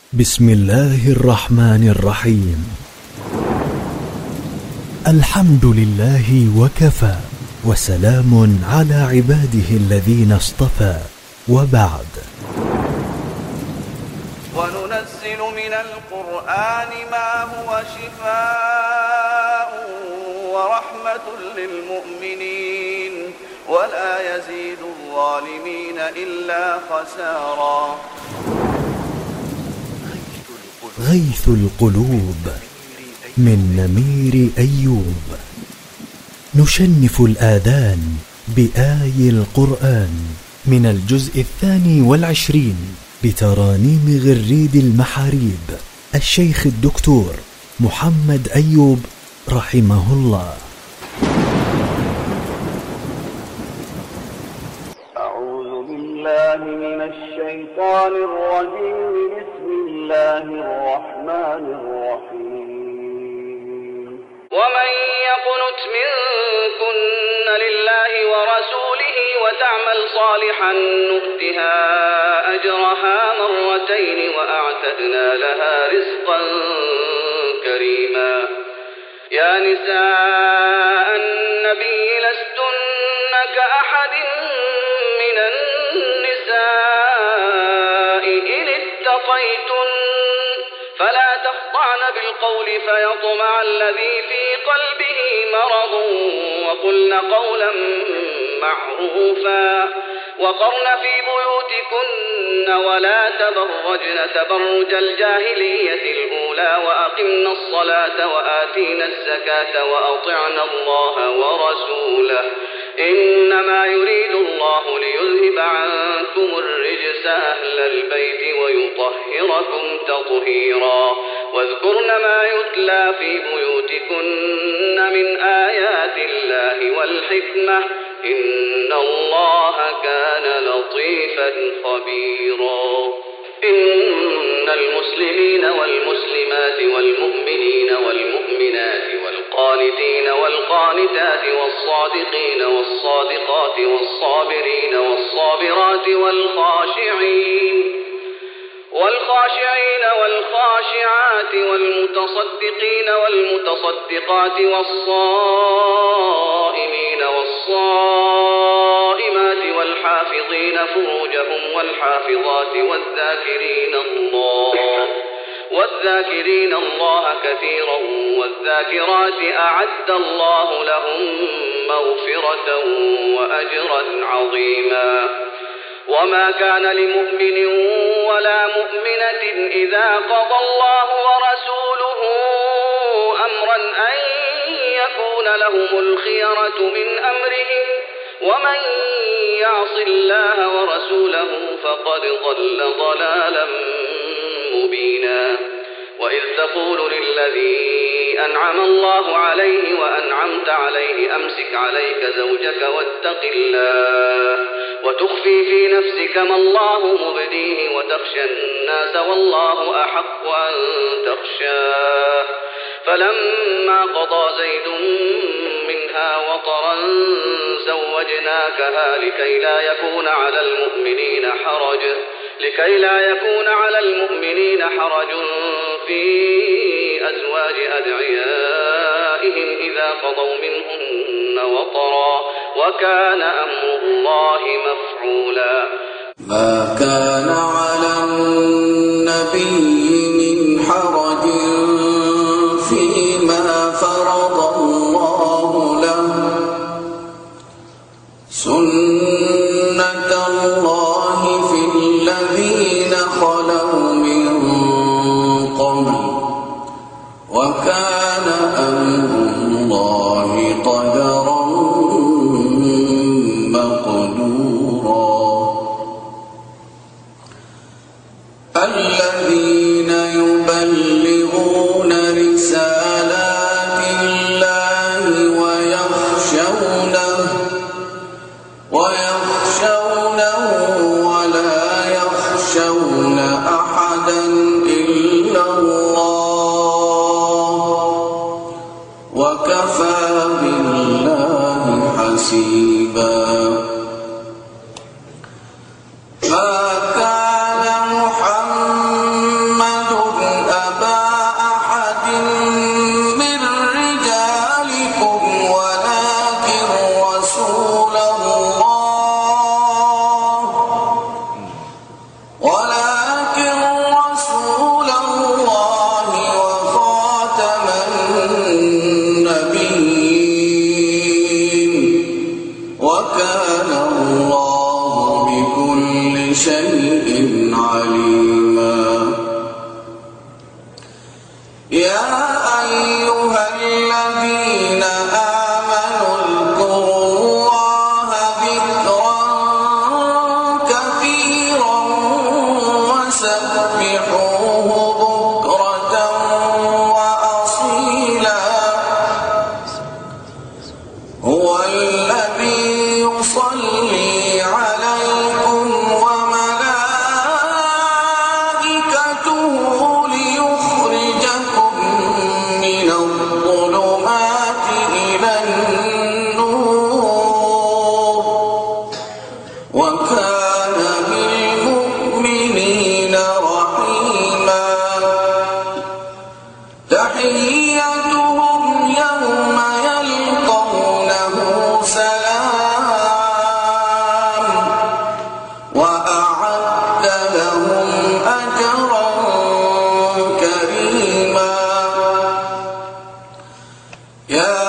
بسم الله الرحمن الرحيم. الحمد لله وكفى، وسلام على عباده الذين اصطفى، وبعد. وننزل من القرآن ما هو شفاء ورحمة للمؤمنين ولا يزيد الظالمين إلا خسارا. غيث القلوب من نمير أيوب. نشنف الآذان بآي القرآن من الجزء 22 بترانيم غريد المحاريب الشيخ الدكتور محمد أيوب رحمه الله. أعوذ بالله من الشيطان الرجيم. بسم الله الرحمن الرحيم. ومن يقنت منكن لله ورسوله وتعمل صالحا نؤتها أجرها مرتين وأعتدنا لها رزقا كريما. يا نساء النبي لستن كأحد من النساء إن اتقيتن فلا تخضعن بالقول فيطمع الذي في قلبه مرض وقلن قولا معروفا وقرن في بيوتكن ولا تبرجن تبرج الجاهلية الأولى وأقمن الصلاة وآتينا الزكاة وأطعن الله ورسوله إنما يريد الله ليذهب عنكم الرجس أهل البيت ويطهركم تطهيرا. واذكرن ما يتلى في بيوتكن من آيات الله والحكمة إن الله كان لطيفا خبيرا. إن المسلمين والمسلمات والمؤمنين والمؤمنات والقانتين والقانتات والصادقين والصادقات والصابرين والصابرات والخاشعين والخاشعات والمتصدقين والمتصدقات والصائمين والصائمات والحافظين فروجهم والحافظات والذاكرين الله كثيرا والذاكرات أعد الله لهم مغفرة وأجرا عظيما. وما كان لمؤمن ولا مؤمنة إذا قضى الله ورسوله أمرا أن يكون لهم الخيرة من أمرهم ومن يعص الله ورسوله فقد ضل ضلالا مبينا. وإذ تقول للذي أنعم الله عليه وأنعمت عليه أمسك عليك زوجك واتق الله وتخفي في نفسك ما الله مبديه وتخشى الناس والله أحق أن تخشاه. فلما قضى زيد منها وطرا زوجناكها لكي لا يكون على المؤمنين حرج في أزواج أدعيائهم إذا قضوا منهن وطرا وكان أمر الله مفعولا. ما كان على النبي من حرج فيما فرض الله له سنة الله في الذين خلوا من قبل وكان أمر الله قدرا مقدورا. الذين يبلغون رسالات الله ويخشونه ولا يخشون أحدا إلا الله وكفى بالله حسيبا. ما كان محمد سبحوه بكرة وأصيلا هو الذي يصلي عليكم وملائكته ليخرجكم من الظلمات إلى النور وكان بالمؤمنين رحيما تحيتهم يوم يلقونه سلام وأعد لهم أجرا كريما يا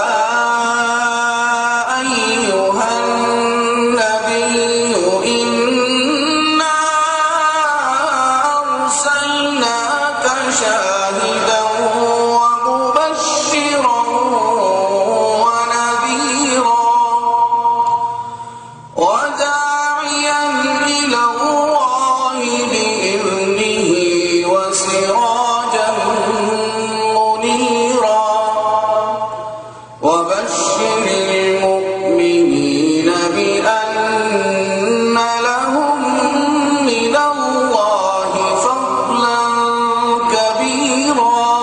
أيها النبي إنا أرسلناك شاهدا ومبشرا ونذيرا وداعيا إلى الله بإذنه وسراجا منيرا وبشر المؤمنين بأن لهم من الله فضلا كبيرا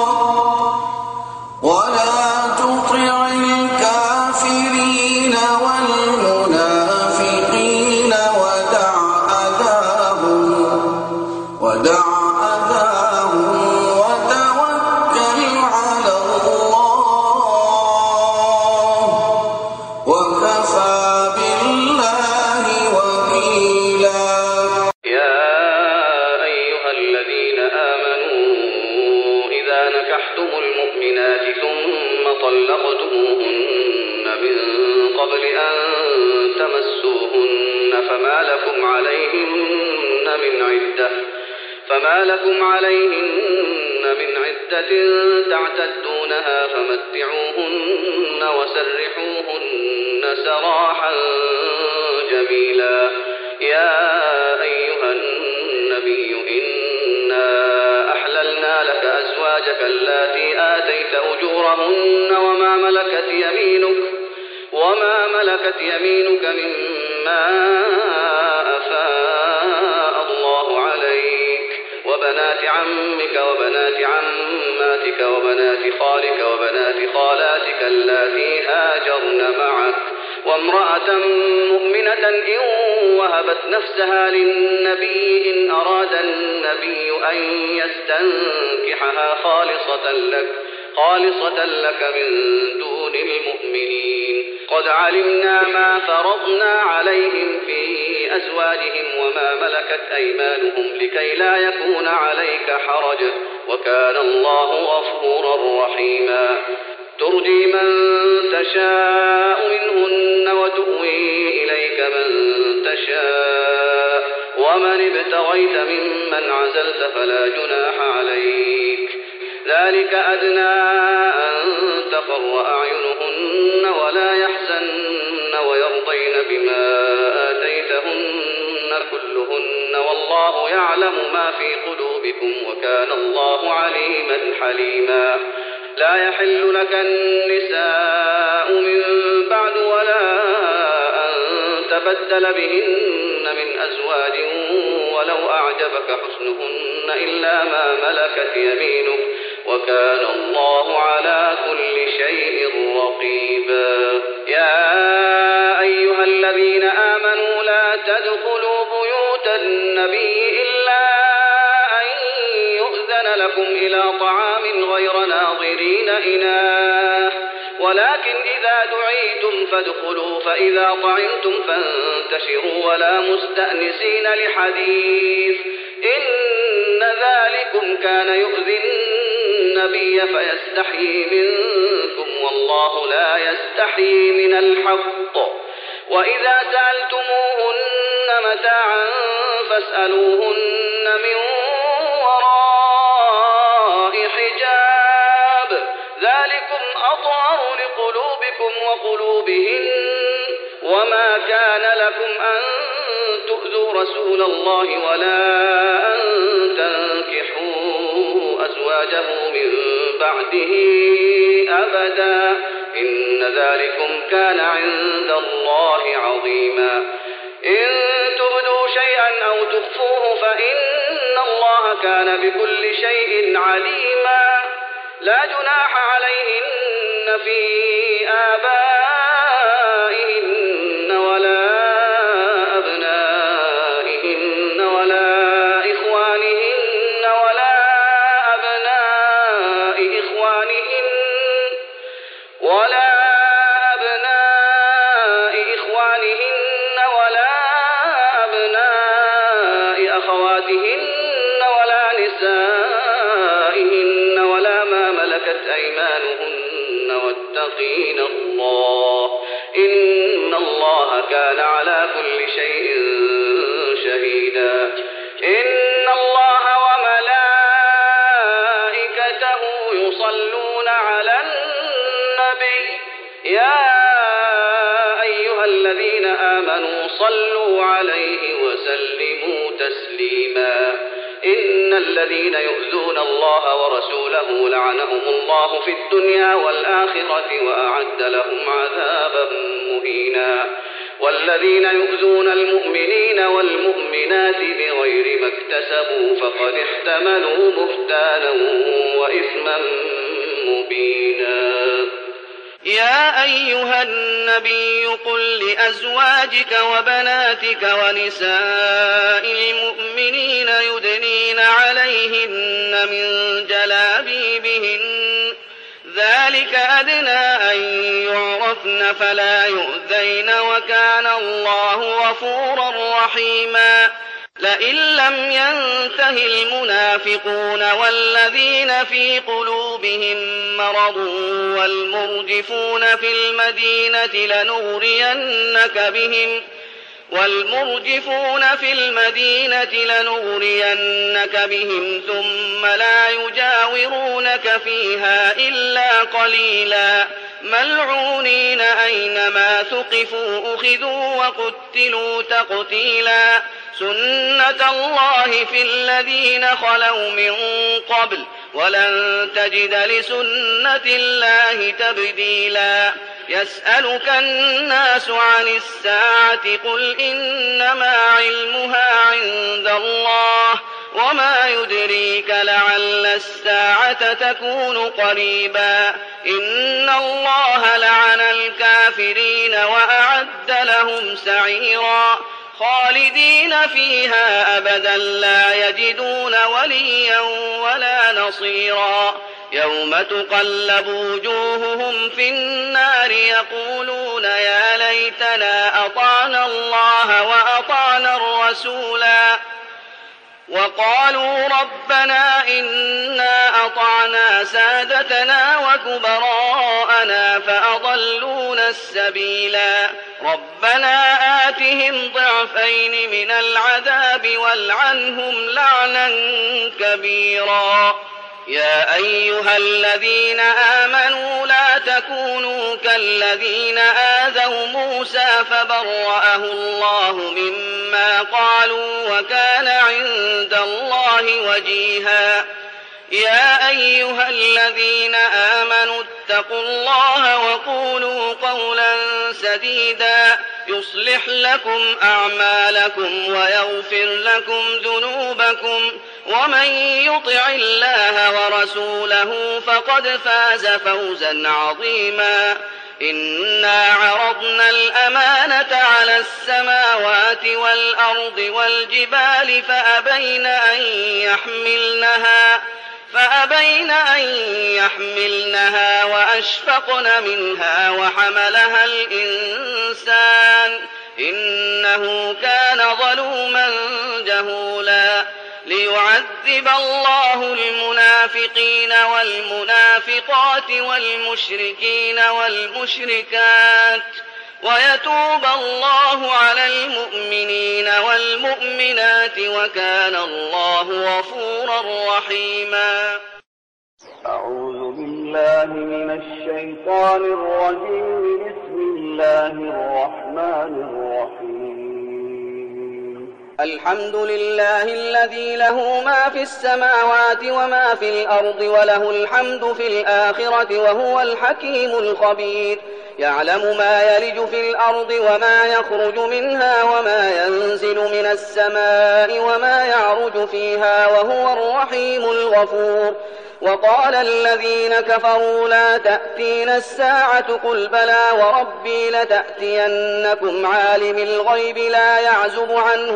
ولا تطع الكافرين والمنافقين ودع أذاهم وتوكل على الله وكفى بالله وكيلا يا أيها الذين آمنوا إذا نكحتم المؤمنات ثم طلقتموهن من قبل أن تمسوهن فما لكم عليهن من عدة تعتدونها فمتعوهن وسرحوهن سراحا جميلا يا أيها النبي إنا أحللنا لك أزواجك اللاتي آتيت أجورهن وما ملكت يمينك مما أفاء الله عليك وبنات عمك وبنات عماتك وبنات خالك وبنات خالاتك اللاتي هاجرن معك وامرأة مؤمنة إن وهبت نفسها للنبي إن أراد النبي أن يستنكحها خالصة لك من دون المؤمنين قد علمنا ما فرضنا عليهم في أزواجهم وما ملكت أيمانهم لكي لا يكون عليك حرج وكان الله غفورا رحيما ترجي من تشاء منهن وتؤوي إليك من تشاء ومن ابتغيت ممن عزلت فلا جناح عليك ذلك أدنى أن تقر أعينهن ولا يحزن ويرضين بما آتيتهن كلهن والله يعلم ما في قلوبكم وكان الله عليما حليما لا يحل لك النساء من بعد ولا أن تبدل بهن من أزواج ولو أعجبك حسنهن إلا ما ملكت يمينك وكان الله على كل شيء رقيبا يا أيها الذين آمنوا لا تدخلوا بيوت النبي إلا أن يؤذن لكم إلى طعام غير ناظرين إناه ولكن إذا دعيتم فادخلوا فإذا طعمتم فانتشروا ولا مستأنسين لحديث إن ذلكم كان يؤذي النبي فيستحيي منكم والله لا يستحيي من الحق وإذا سألتموهن متاعا فاسألوهن من وراء حجاب ذلكم أطهر لقلوبكم وقلوبهن وما كان لكم أن تؤذوا رسول الله ولا أن تنكحوا أزواجه من بعده أبدا إن ذلكم كان عند الله عظيما إن تبدوا شيئا أو تخفوه فإن الله كان بكل شيء عليما لا جناح عليهن في آبائهن ولا أبنائهن ولا إخوانهن ولا أبناء إخوانهن ولا أبناء أخواتهن ولا نسائهن ولا ما ملكت أيمانهن واتقين الله إن الله كان على كل شيء شهيدا إن الله وملائكته يصلون على النبي يا أيها الذين آمنوا صلوا عليه وسلموا تسليما إن الذين يؤذون الله ورسوله لعنهم الله في الدنيا والآخرة وأعد لهم عذابا مهينا والذين يؤذون المؤمنين والمؤمنات بغير ما اكتسبوا فقد احتملوا بهتانا وإثما مبينا يا أيها النبي قل لأزواجك وبناتك ونساء المؤمنين يدنين عليهن من جلابيبهن ذلك أدنى أن يعرفن فلا يؤذين وكان الله غفورا رحيما لئن لم ينته المنافقون والذين في قلوبهم مرض والمرجفون في المدينة لنغرينك بهم ثم لا يجاورونك فيها إلا قليلا ملعونين أينما ثقفوا أخذوا وقتلوا تقتيلا سنة الله في الذين خلوا من قبل ولن تجد لسنة الله تبديلا يسألك الناس عن الساعة قل إنما علمها عند الله وما يدريك لعل الساعة تكون قريبا إن الله لعن الكافرين وأعد لهم سعيرا خالدين فيها أبدا لا يجدون وليا ولا نصيرا يوم تقلب وجوههم في النار يقولون يا ليتنا أطعنا الله وأطعنا الرسولا وقالوا ربنا إنا أطعنا سادتنا وكبراءنا فأضلونا السبيلا ربنا آتهم ضعفين من العذاب والعنهم لعنا كبيرا يا أيها الذين آمنوا لا تكونوا كالذين آذوا موسى فبرأه الله مما قالوا وكان عند الله وجيها يا أيها الذين آمنوا اتقوا الله وقولوا قولا سديدا يصلح لكم أعمالكم ويغفر لكم ذنوبكم ومن يطع الله ورسوله فقد فاز فوزا عظيما إنا عرضنا الأمانة على السماوات والأرض والجبال فأبين أن يحملنها وأشفقن منها وحملها الإنسان إنه كان ظلوما جهولا ليعذب الله المنافقين والمنافقات والمشركين والمشركات ويتوب الله على المؤمنين والمؤمنات وكان الله غفورا رحيما أعوذ بالله من الشيطان الرجيم بسم الله الرحمن الرحيم الحمد لله الذي له ما في السماوات وما في الأرض وله الحمد في الآخرة وهو الحكيم الخبير. يعلم ما يلج في الأرض وما يخرج منها وما ينزل من السماء وما يعرج فيها وهو الرحيم الغفور. وقال الذين كفروا لا تأتينا الساعة قل بلى وربي لتأتينكم عالم الغيب لا يعزب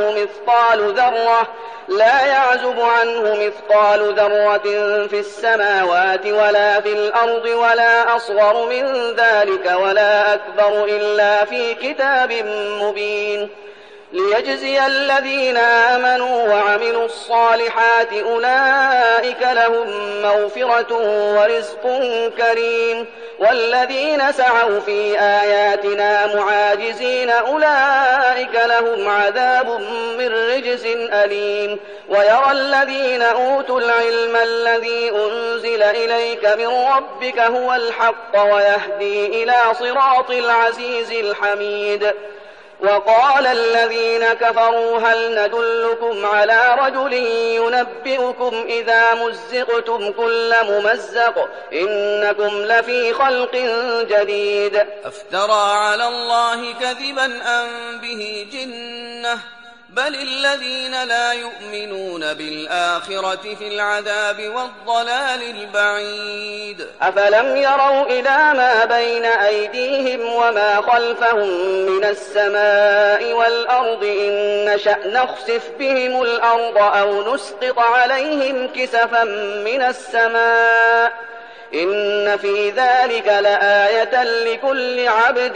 عنه مثقال ذرة في السماوات ولا في الأرض ولا أصغر من ذلك ولا أكبر إلا في كتاب مبين. ليجزي الذين آمنوا وعملوا الصالحات أولئك لهم مغفرة ورزق كريم. والذين سعوا في آياتنا معاجزين أولئك لهم عذاب من رجز أليم. ويرى الذين أوتوا العلم الذي أنزل إليك من ربك هو الحق ويهدي إلى صراط العزيز الحميد. وقال الذين كفروا هل ندلكم على رجل ينبئكم إذا مزقتم كل ممزق إنكم لفي خلق جديد. أفترى على الله كذبا أم به جنة بل الذين لا يؤمنون بالآخرة في العذاب والضلال البعيد. أفلم يروا إلى ما بين أيديهم وما خلفهم من السماء والأرض إن نشأ نخسف بهم الأرض أو نسقط عليهم كسفا من السماء إن في ذلك لآية لكل عبد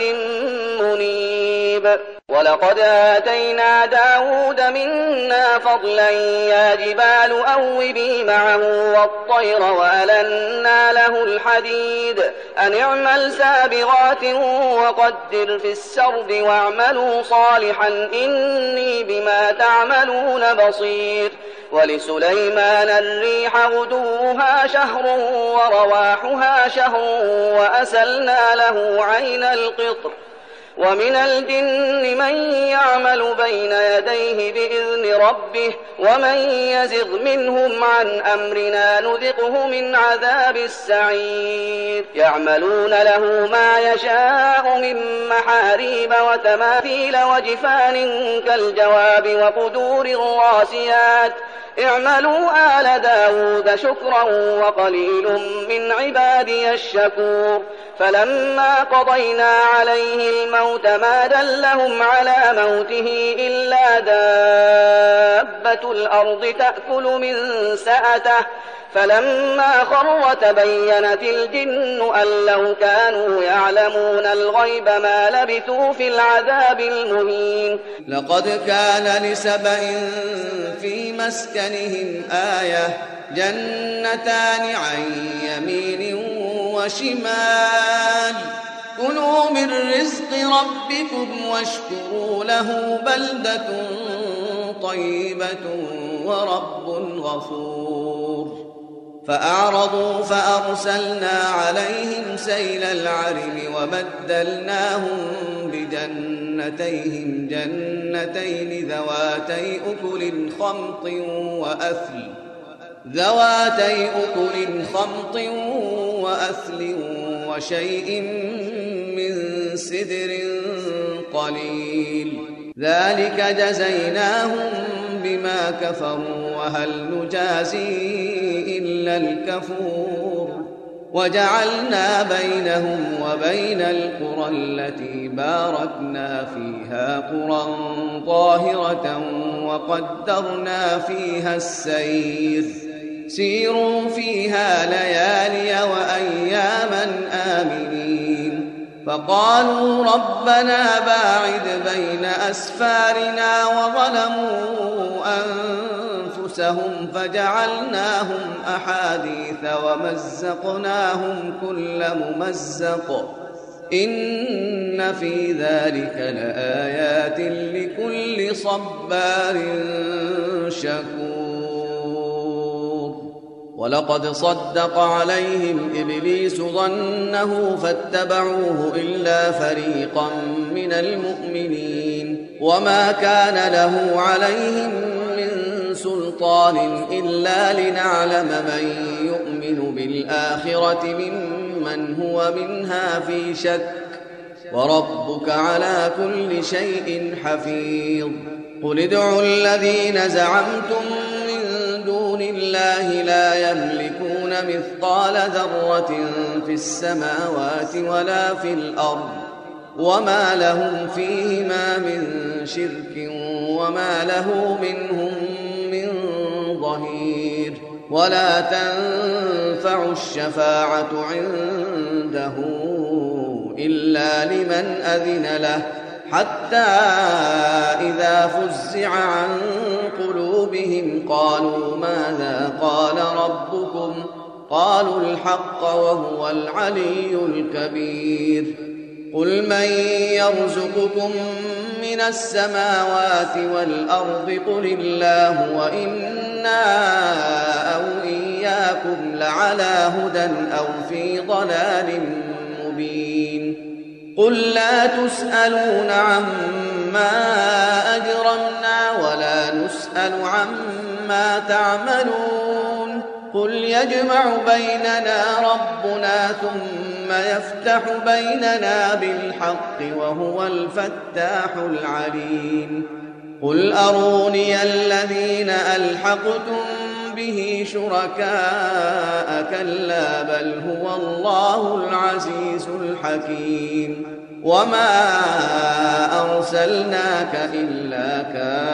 منيب. ولقد آتينا داود منا فضلا يا جبال أوبي معه والطير وألنا له الحديد أن اعمل سابغات وقدر في السرد واعملوا صالحا إني بما تعملون بصير. ولسليمان الريح غدوها شهر ورواحها شهر وأسلنا له عين القطر. ومن الجن من يعمل بين يديه بإذن ربه ومن يزغ منهم عن أمرنا نذقه من عذاب السعير. يعملون له ما يشاء من محاريب وتماثيل وجفان كالجواب وقدور الراسيات اعملوا آل داود شكرا وقليل من عبادي الشكور. فلما قضينا عليه الموت ما دلهم على موته إلا دابة الأرض تأكل من سأته فلما خر تبينت الجن أن لو كانوا يعلمون الغيب ما لبثوا في العذاب المهين. لقد كان لسبأ في مسكنهم آية جنتان عن يمين وشمال كلوا من رزق ربكم واشكروا له بلدة طيبة ورب غفور. فأعرضوا فأرسلنا عليهم سيل العرم وبدلناهم بجنتيهم جنتين ذواتي أكل خمط وأثل وشيء من سدر قليل ذلك جزيناهم بما كفروا وهل نجازي إلا الكفور. وجعلنا بينهم وبين القرى التي باركنا فيها قرى طاهرة وقدرنا فيها السير سيروا فيها ليالي وأياما آمنين. فقالوا ربنا باعد بين أسفارنا وظلموا أنفسهم فجعلناهم أحاديث ومزقناهم كل ممزق إن في ذلك لآيات لكل صبار شكور. ولقد صدق عليهم إبليس ظنه فاتبعوه إلا فريقا من المؤمنين. وما كان له عليهم من سلطان إلا لنعلم من يؤمن بالآخرة ممن هو منها في شك وربك على كل شيء حفيظ قل ادعوا الذين زعمتم من دون الله لا يملكون مثقال ذرة في السماوات ولا في الأرض وما لهم فيهما من شرك وما له منهم من ظهير ولا تنفع الشفاعة عنده إلا لمن أذن له حتى إذا فزع عن قلوبهم قالوا ماذا قال ربكم قالوا الحق وهو العلي الكبير قل من يرزقكم من السماوات والأرض قل الله وإنا أو إياكم لعلى هدى أو في ضلال مبين قل لا تسألون عما أجرمنا ولا نسأل عما تعملون قل يجمع بيننا ربنا ثم يفتح بيننا بالحق وهو الفتاح العليم قل أروني الذين ألحقتم به شركاء كلا بل هو الله العزيز الحكيم وما أرسلناك إلا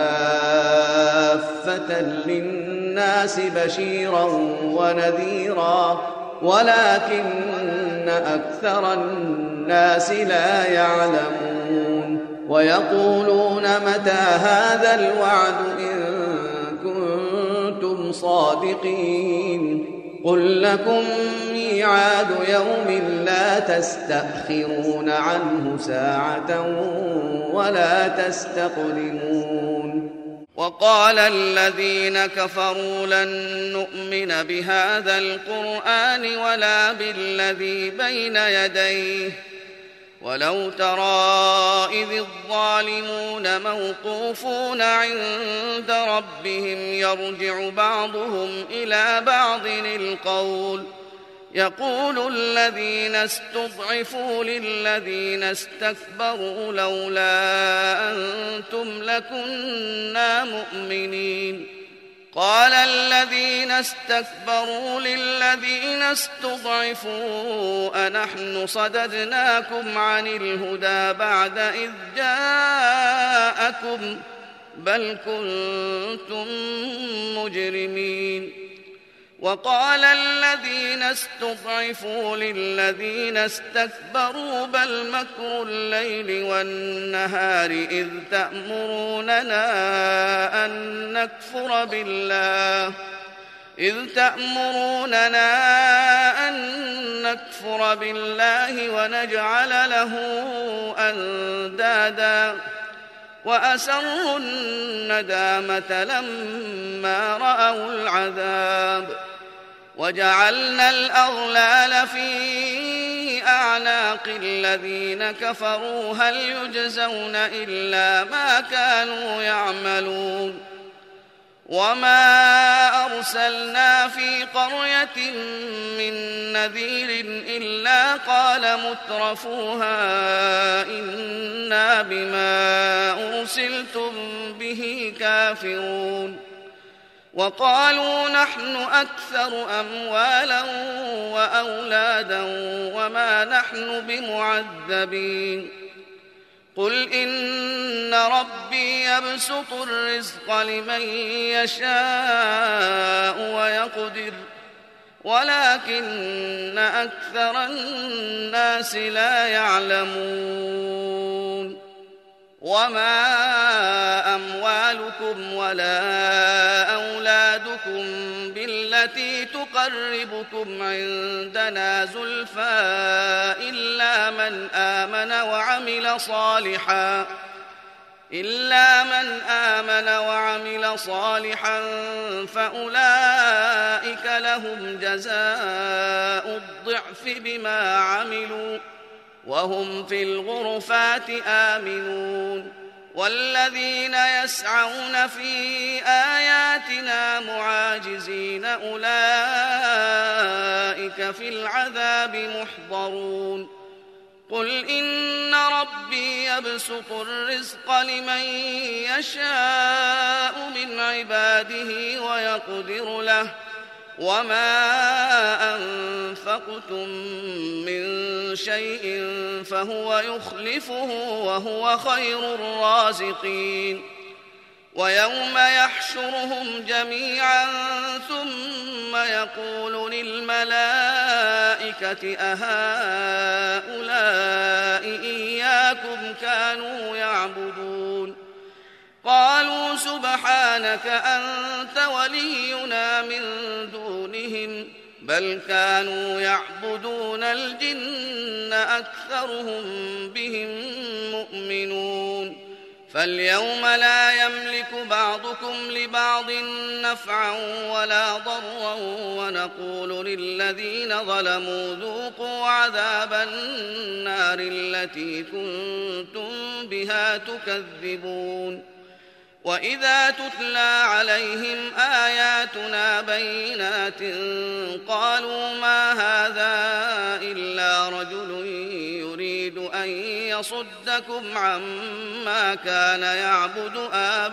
كافة للناس بشيرا ونذيرا ولكن أكثر الناس لا يعلمون ويقولون متى هذا الوعد إن كنتم صادقين قل لكم ميعاد يوم لا تستأخرون عنه ساعة ولا تستقدمون وقال الذين كفروا لن نؤمن بهذا القرآن ولا بالذي بين يديه ولو ترى إذ الظالمون موقوفون عند ربهم يرجع بعضهم إلى بعض القول يقول الذين استضعفوا للذين استكبروا لولا أنتم لكنا مؤمنين قال الذين استكبروا للذين استضعفوا أنحن صددناكم عن الهدى بعد إذ جاءكم بل كنتم مجرمين وقال الذين استضعفوا للذين استكبروا بل مكر الليل والنهار إذ تأمروننا أن نكفر بالله ونجعل له أندادا وأسروا الندامة لما رأوا العذاب وجعلنا الأغلال في أعناق الذين كفروا هل يجزون إلا ما كانوا يعملون وما أرسلنا في قرية من نذير إلا قال مترفوها إنا بما أرسلتم به كافرون وقالوا نحن أكثر أموالا وأولادا وما نحن بمعذبين قل إن ربي يبسط الرزق لمن يشاء ويقدر ولكن أكثر الناس لا يعلمون وما أموالكم ولا أولادكم بالتي تقربكم عندنا زلفى إلا من آمن وعمل صالحا فأولئك لهم جزاء الضعف بما عملوا وهم في الغرفات آمنون والذين يسعون في آياتنا معاجزين أولئك في العذاب محضرون قل إن ربي يبسط الرزق لمن يشاء من عباده ويقدر له وما أنفقتم من شيء فهو يخلفه وهو خير الرازقين ويوم يحشرهم جميعا ثم يقول للملائكة أهؤلاء إياكم كانوا يعبدون قالوا سبحانك أنت ولينا من دونهم بل كانوا يعبدون الجن أكثرهم بهم مؤمنون فاليوم لا يملك بعضكم لبعض نفعا ولا ضرا ونقول للذين ظلموا ذوقوا عذاب النار التي كنتم بها تكذبون وإذا تتلى عليهم آياتنا بينات قالوا ما هذا إلا رجل يريد أن يصدكم عما كان يعبد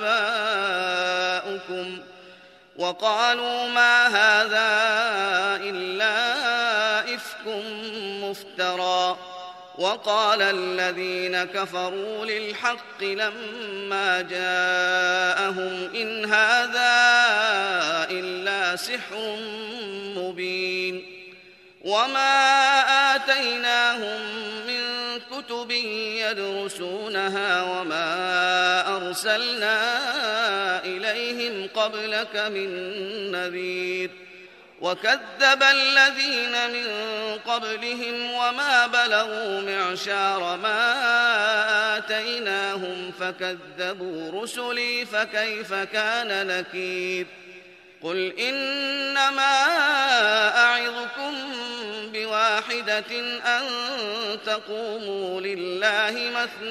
آباؤكم وقالوا ما هذا إلا إفك مفترى وقال الذين كفروا للحق لما جاءهم إن هذا إلا سحر مبين وما آتيناهم من كتب يدرسونها وما أرسلنا إليهم قبلك من نذير وكذب الذين من قبلهم وما بلغوا معشار ما آتيناهم فكذبوا رسلي فكيف كان نكير قل إنما أعظكم بواحدة أن تقوموا لله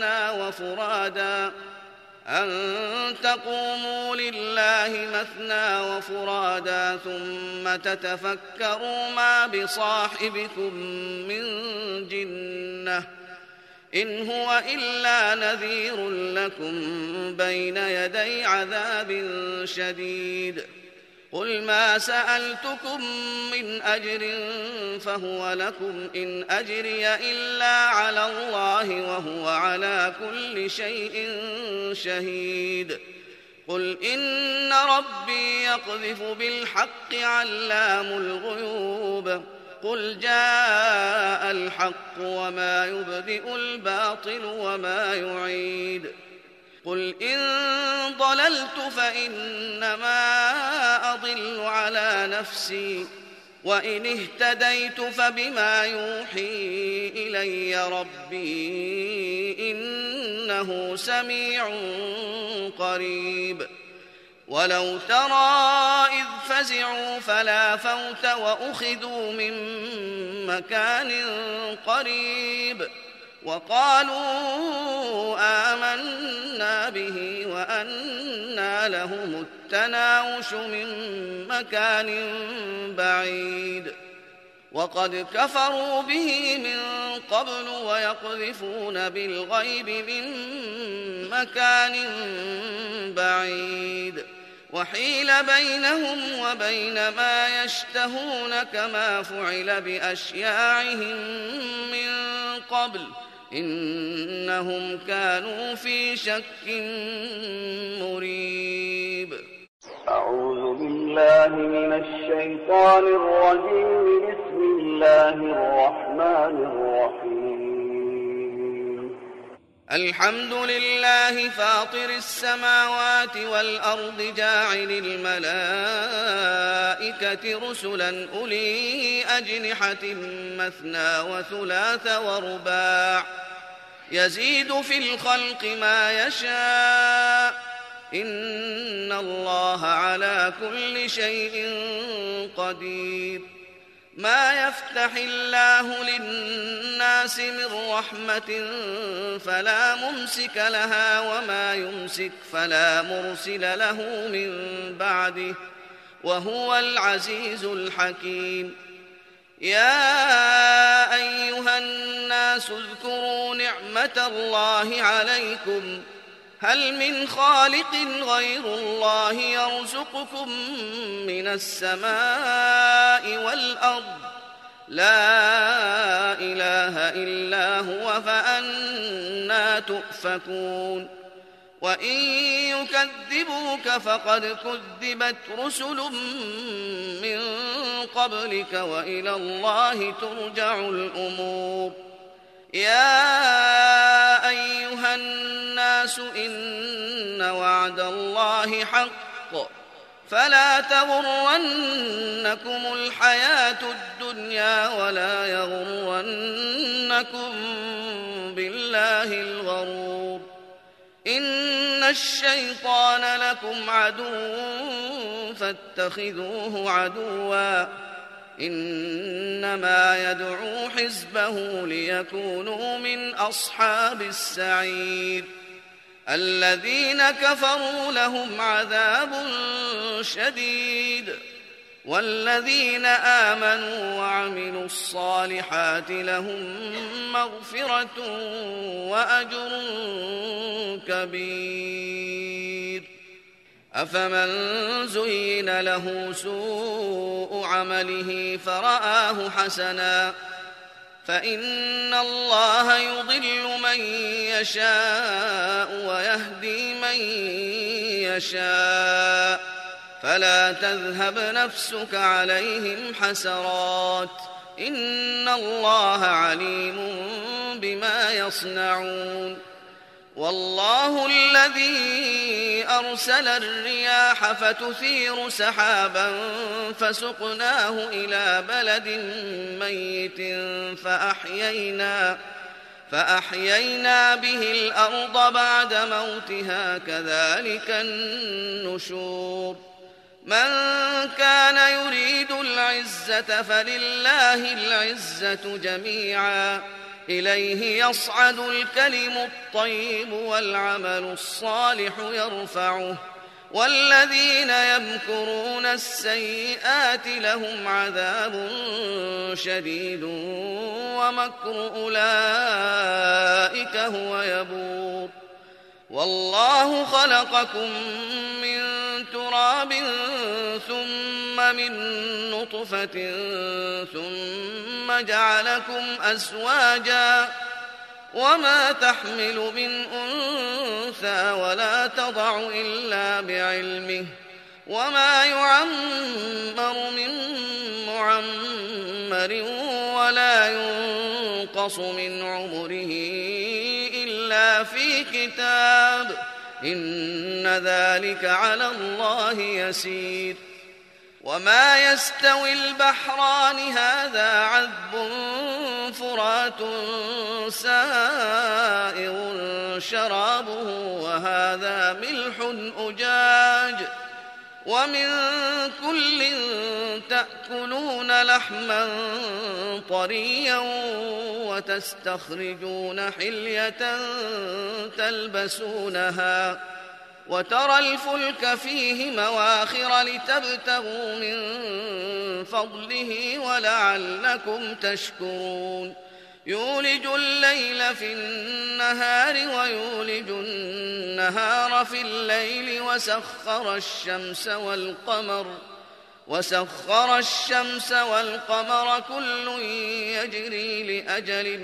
مثنى وفرادا ثم تتفكروا ما بصاحبكم من جنة إن هو إلا نذير لكم بين يدي عذاب شديد قل ما سألتكم من أجر فهو لكم إن أجري إلا على الله وهو على كل شيء شهيد قل إن ربي يقذف بالحق علام الغيوب قل جاء الحق وما يبدئ الباطل وما يعيد قل إن ضللت فإنما أضل على نفسي وإن اهتديت فبما يوحي إلي ربي إنه سميع قريب ولو ترى إذ فزعوا فلا فوت وأخذوا من مكان قريب وقالوا آمنا به وأنى لهم التناوش من مكان بعيد وقد كفروا به من قبل ويقذفون بالغيب من مكان بعيد وحيل بينهم وبين ما يشتهون كما فعل بأشياعهم من قبل إنهم كانوا في شك مريب. أعوذ بالله من الشيطان الرجيم. بسم الله الرحمن الرحيم. الحمد لله فاطر السماوات والأرض جاعل الملائكة رسلا أولي أجنحة مثنى وثلاث ورباع يزيد في الخلق ما يشاء إن الله على كل شيء قدير. ما يفتح الله للناس من رحمة فلا ممسك لها وما يمسك فلا مرسل له من بعده وهو العزيز الحكيم. يا أيها الناس اذكروا نعمة الله عليكم هل من خالق غير الله يرزقكم من السماء والأرض لا إله إلا هو فأنى تؤفكون. وإن يكذبوك فقد كذبت رسل من قبلك وإلى الله ترجع الأمور. يا أيها الناس إن وعد الله حق فلا تغرنكم الحياة الدنيا ولا يغرنكم بالله الغرور. إن الشيطان لكم عدو فاتخذوه عدوا إنما يدعو حزبه ليكونوا من أصحاب السعير. الذين كفروا لهم عذاب شديد والذين آمنوا وعملوا الصالحات لهم مغفرة وأجر كبير. أفمن زين له سوء عمله فرآه حسنا فإن الله يضل من يشاء ويهدي من يشاء فلا تذهب نفسك عليهم حسرات إن الله عليم بما يصنعون. والله الذي أرسل الرياح فتثير سحابا فسقناه إلى بلد ميت فأحيينا به الأرض بعد موتها كذلك النشور. من كان يريد العزة فلله العزة جميعا إليه يصعد الكلم الطيب والعمل الصالح يرفعه والذين يمكرون السيئات لهم عذاب شديد ومكر أولئك هو يبور. والله خلقكم من تراب ثم من نطفة ثم جعلكم أزواجا وما تحمل من أنثى ولا تضع إلا بعلمه وما يعمر من معمر ولا ينقص من عمره إلا في كتاب إن ذلك على الله يسير. وما يستوي البحران هذا عذب فرات سائغ شرابه وهذا ملح أجاج ومن كل تأكلون لحما طريا وتستخرجون حلية تلبسونها وترى الفلك فيه مواخر لتبتغوا من فضله ولعلكم تشكرون. يولج الليل في النهار ويولج النهار في الليل وسخر الشمس والقمر كل يجري لأجل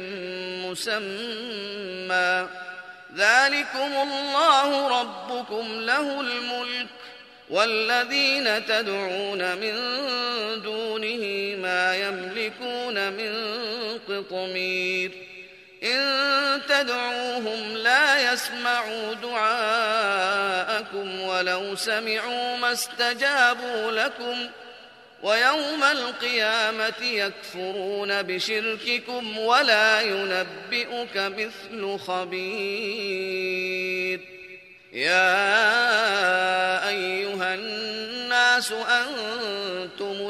مسمى ذلكم الله ربكم له الملك والذين تدعون من دونه ما يملكون من قطمير. إن تدعوهم لا يسمعوا دعاءكم ولو سمعوا ما استجابوا لكم ويوم القيامة يكفرون بشرككم ولا ينبئك مثل خبير. يا أيها الناس الناس أنتم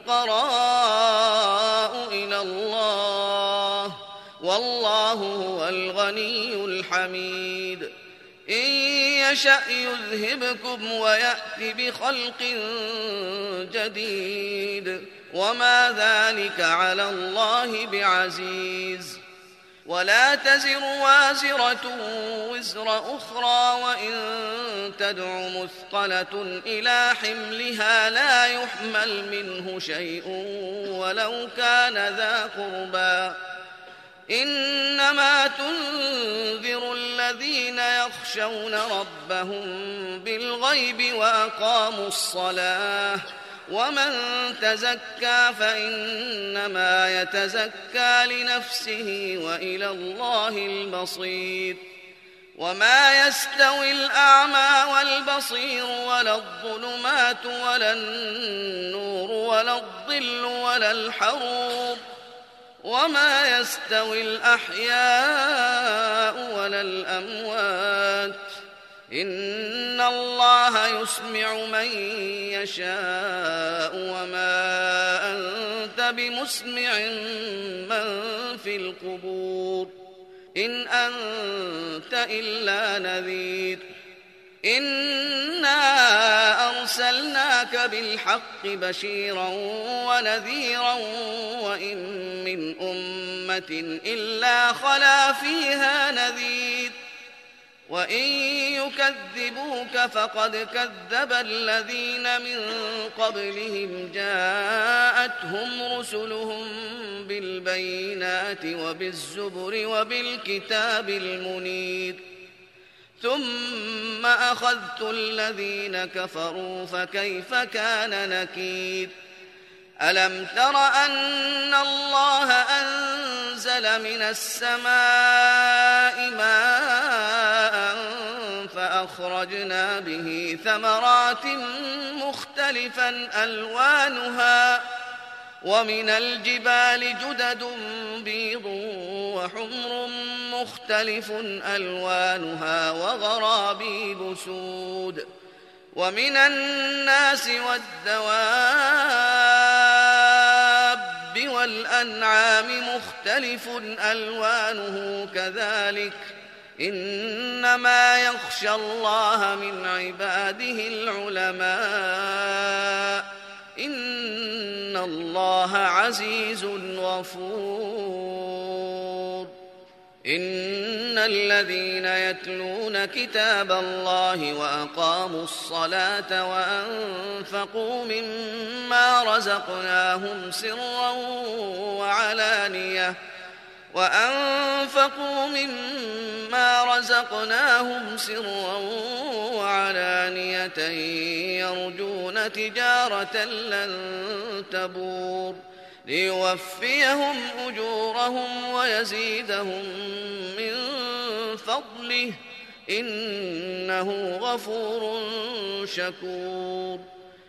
الفقراء إلى الله والله هو الغني الحميد إن يشأ يذهبكم ويأت بخلق جديد وما ذلك على الله بعزيز ولا تزر وازرة وزر أخرى وإن تدع مثقلة إلى حملها لا يحمل منه شيء ولو كان ذا قربى إنما تنذر الذين يخشون ربهم بالغيب وأقاموا الصلاة ومن تزكى فإنما يتزكى لنفسه وإلى الله المصير وما يستوي الأعمى والبصير ولا الظلمات ولا النور ولا الظل ولا الحرور وما يستوي الأحياء ولا الأموات إن الله يسمع من يشاء وما أنت بمسمع من في القبور إن أنت إلا نذير إنا أرسلناك بالحق بشيرا ونذيرا وإن من أمة إلا خلا فيها نذير وإن يكذبوك فقد كذب الذين من قبلهم جاءتهم رسلهم بالبينات وبالزبر وبالكتاب المنير ثم أخذت الذين كفروا فكيف كان نكير ألم تر أن الله أنزل من السماء ماء فأخرجنا به ثمرات مختلفا ألوانها ومن الجبال جدد بيض وحمر مختلف ألوانها وغرابيب سود ومن الناس والدواب والأنعام مختلف ألوانه كذلك إنما يخشى الله من عباده العلماء إن الله عزيز غفور إن الذين يتلون كتاب الله وأقاموا الصلاة وأنفقوا مما رزقناهم سرا وعلانية يرجون تجارة لن تبور ليوفيهم أجورهم ويزيدهم من فضله إنه غفور شكور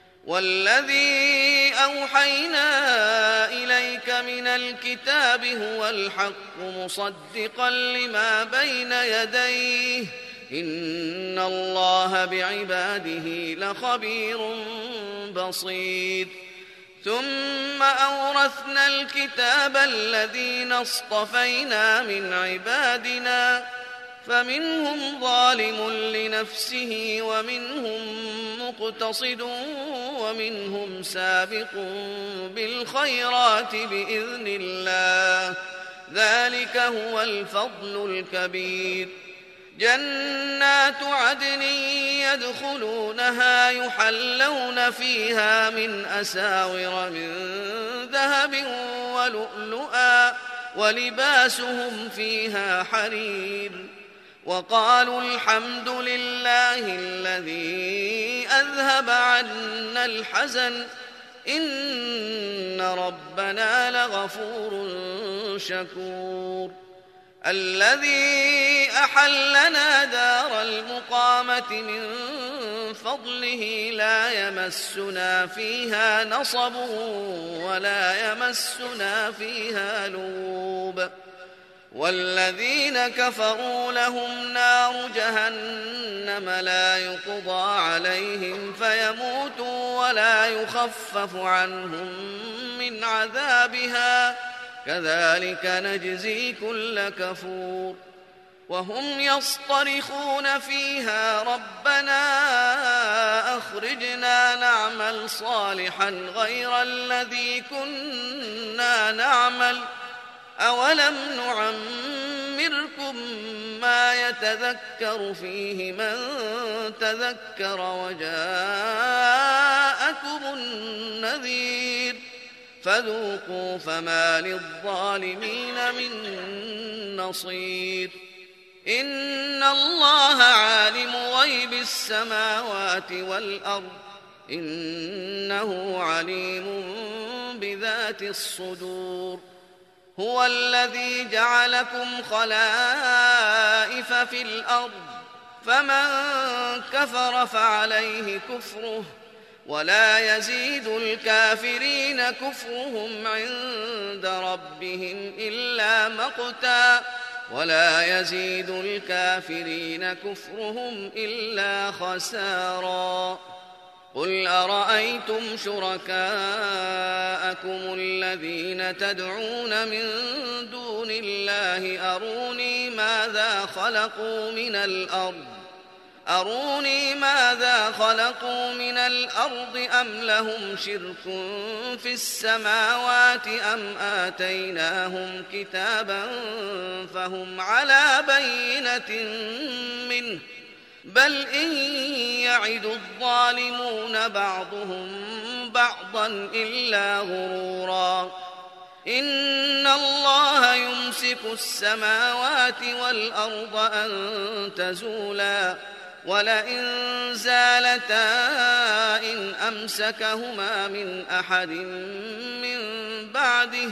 والذي أوحينا إليك من الكتاب هو الحق مصدقا لما بين يديه إن الله بعباده لخبير بصير ثم أورثنا الكتاب الذين اصطفينا من عبادنا فمنهم ظالم لنفسه ومنهم مقتصد ومنهم سابق بالخيرات بإذن الله ذلك هو الفضل الكبير جنات عدن يدخلونها يحلون فيها من أساور من ذهب ولؤلؤا ولباسهم فيها حرير وقالوا الحمد لله الذي أذهب عنا الحزن إن ربنا لغفور شكور الذي أحلنا دار المقامة من فضله لا يمسنا فيها نصب ولا يمسنا فيها لغوب والذين كفروا لهم نار جهنم لا يقضى عليهم فيموتوا ولا يخفف عنهم من عذابها كذلك نجزي كل كفور وهم يصطرخون فيها ربنا أخرجنا نعمل صالحا غير الذي كنا نعمل أولم نعمركم ما يتذكر فيه من تذكر وجاءكم النذير فذوقوا فما للظالمين من نصير إن الله عالم غيب السماوات والأرض إنه عليم بذات الصدور هو الذي جعلكم خلائف في الأرض فمن كفر فعليه كفره ولا يزيد الكافرين كفرهم عند ربهم إلا مقتا ولا يزيد الكافرين كفرهم إلا خسارا قل أرأيتم شركاءكم الذين تدعون من دون الله أروني ماذا خلقوا من الأرض أم لهم شرك في السماوات أم آتيناهم كتابا فهم على بينة منه بل إن يعد الظالمون بعضهم بعضا إلا غرورا إن الله يمسك السماوات والأرض أن تزولا ولئن زالتا إن أمسكهما من أحد من بعده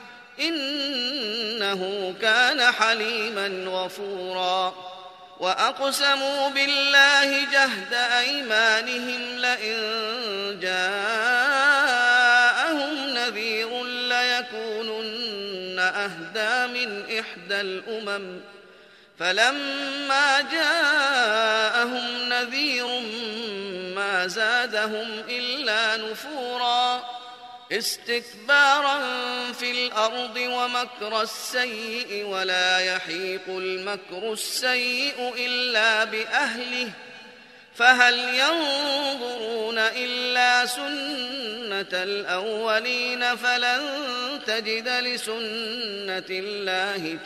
إنه كان حليما غفورا وأقسموا بالله جهد أيمانهم لئن جاءهم نذير ليكونن أهدى من إحدى الأمم فلما جاءهم نذير ما زادهم إلا نفورا استكبارا في الأرض ومكر السيء ولا يحيق المكر السيء إلا بأهله فهل ينظرون إلا سنة الأولين فلن تجد لسنة الله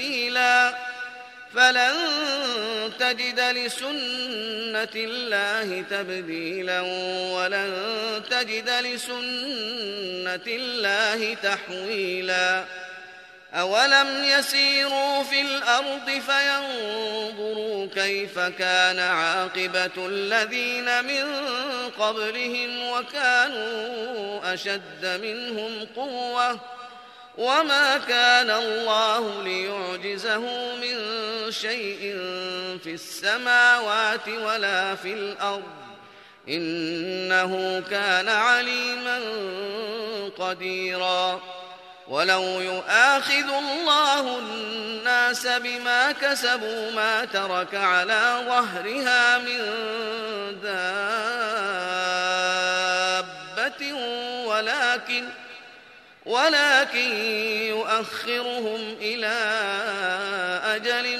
تبديلا ولن تجد لسنة الله تحويلا أولم يسيروا في الأرض فينظروا كيف كان عاقبة الذين من قبلهم وكانوا أشد منهم قوة وما كان الله ليعجزه من شيء في السماوات ولا في الأرض إنه كان عليما قديرا ولو يؤاخذ الله الناس بما كسبوا ما ترك على ظهرها من دابة ولكن يؤخرهم إلى أجل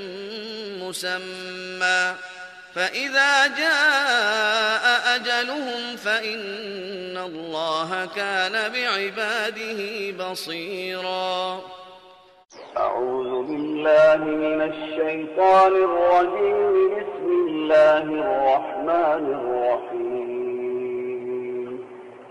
مسمى فإذا جاء أجلهم فإن الله كان بعباده بصيرا أعوذ بالله من الشيطان الرجيم بسم الله الرحمن الرحيم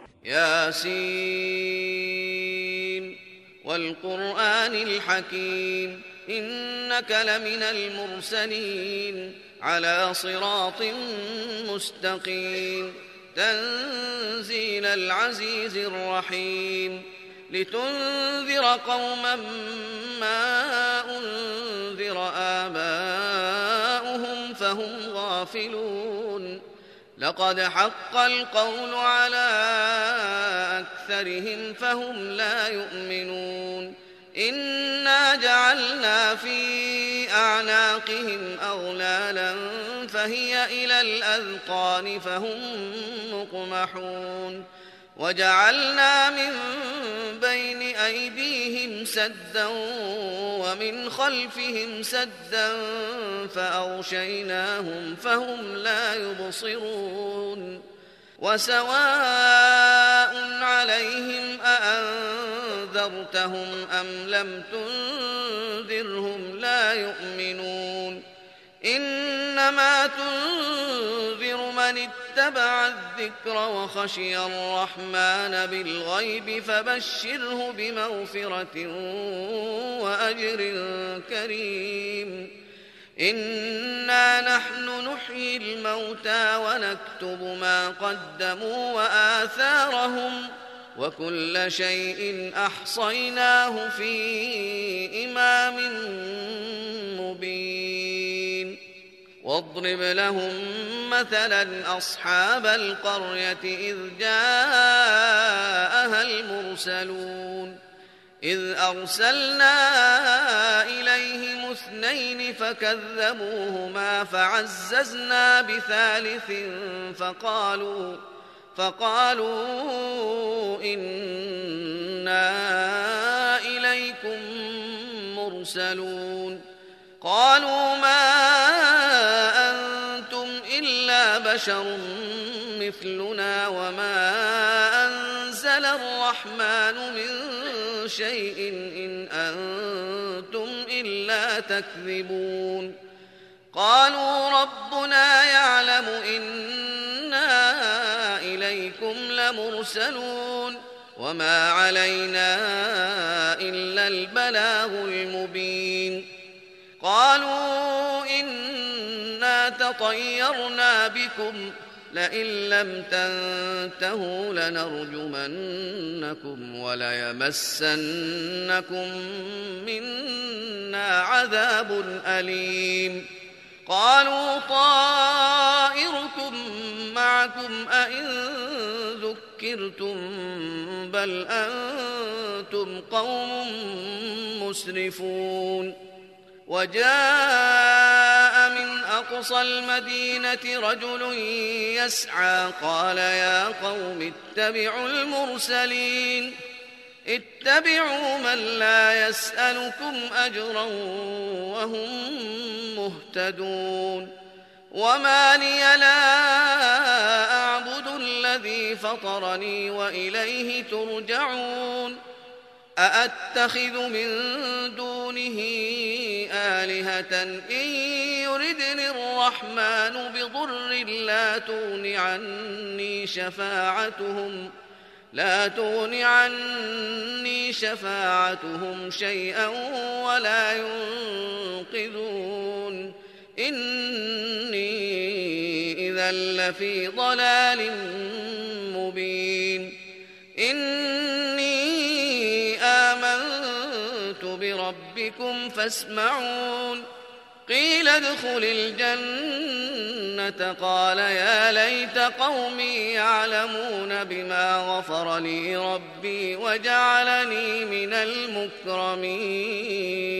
ياسين والقرآن الحكيم إنك لمن المرسلين على صراط مستقيم تنزيل العزيز الرحيم لتنذر قوما ما أنذر آباؤهم فهم غافلون لقد حق القول على أكثرهم فهم لا يؤمنون إنا جعلنا في أعناقهم أغلالا فهي إلى الأذقان فهم مقمحون وجعلنا من بين أيديهم سدا ومن خلفهم سدا فأغشيناهم فهم لا يبصرون وسواء عليهم أأنذرتهم أم لم تنذرهم لا يؤمنون إنما تنذر من اتبع الذكر وخشي الرحمن بالغيب فبشره بمغفرة وأجر كريم إنا نحن نحيي الموتى ونكتب ما قدموا وآثارهم وكل شيء أحصيناه في إمام مبين واضرب لهم مثلا أصحاب القرية إذ جاءها المرسلون إذ أرسلنا إليهم 2 فكذبوهما فعززنا بثالث فقالوا إنا إليكم مرسلون قالوا ما أنتم إلا بشر مثلنا وما أنزل الرحمن من شيء إن أنتم إلا تكذبون قالوا ربنا يعلم إنا إليكم لمرسلون وما علينا إلا البلاغ المبين قالوا إنا تطيرنا بكم لئن لم تنتهوا لنرجمنكم وليمسنكم منا عذاب أليم قالوا طائركم معكم أئن ذكرتم بل أنتم قوم مسرفون وجاء من أقصى المدينة رجل يسعى قال يا قوم اتبعوا المرسلين اتبعوا من لا يسألكم أجرا وهم مهتدون وما لي لا أعبد الذي فطرني وإليه ترجعون أأتخذ من دونه آلهة إن يردني الرحمن بضر لا تغن عني شفاعتهم شيئا ولا ينقذون إني إذا لفي ضلال مبين إني آمنت بربكم فاسمعون قيل ادخل الجنة قال يا ليت قومي يعلمون بما غفر لي ربي وجعلني من المكرمين